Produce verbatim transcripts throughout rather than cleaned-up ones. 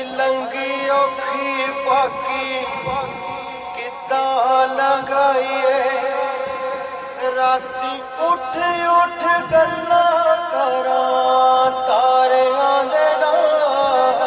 लंगी औखी बाकी किदां लगाईए राती उठ उठ गल्लां करां तारियां दे नाल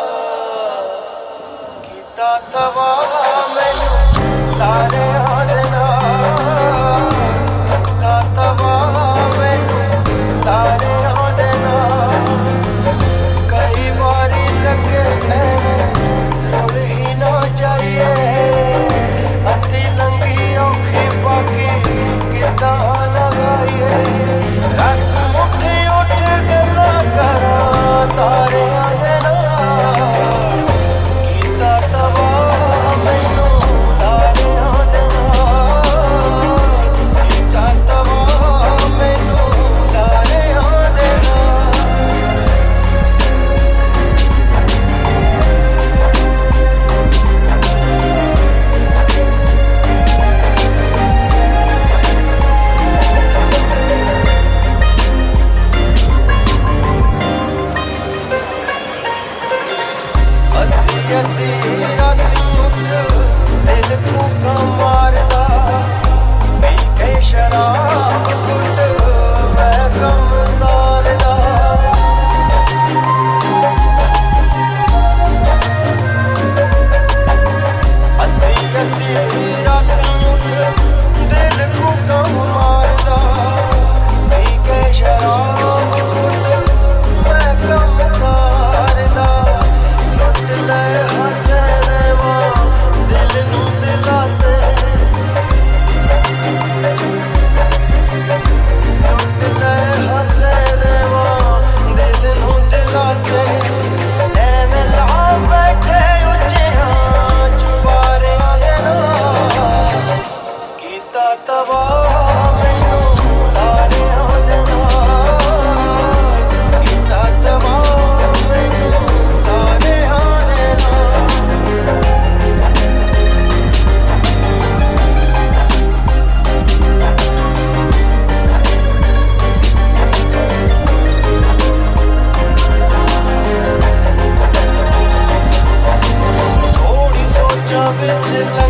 कीता तबाह मैनू तारियां दे नाल कीता तबाह मैनू तारियां दे नाल कई बारी लगे रुल ही ना जाइए अति लंगी औखी बाकी किदां लगाइए रात उठ उठ गल्लां करां तारियां दे नाल कीता तबाह मैनू तारियां दे नाल कीता तबाह मैनू तारियां दे नाल अद्धी राती उठ दिल कूका मारदा पी के शराब कुट मैं गम सारदा अद्धी अद्धी राती उठ दिल कूका मारदा पी के शराब कुट मैं गम सारदा ले हसे देवा दिल नू दिलासे ले हसे देवा दिल नू दिलासे ऐवें ला बैठे उच्चियां चुबारियां दे नाल कीता तबाह मैनू लारियां दे नाल कीता तबाह मैनू लारियां थोड़ी सोचा बिच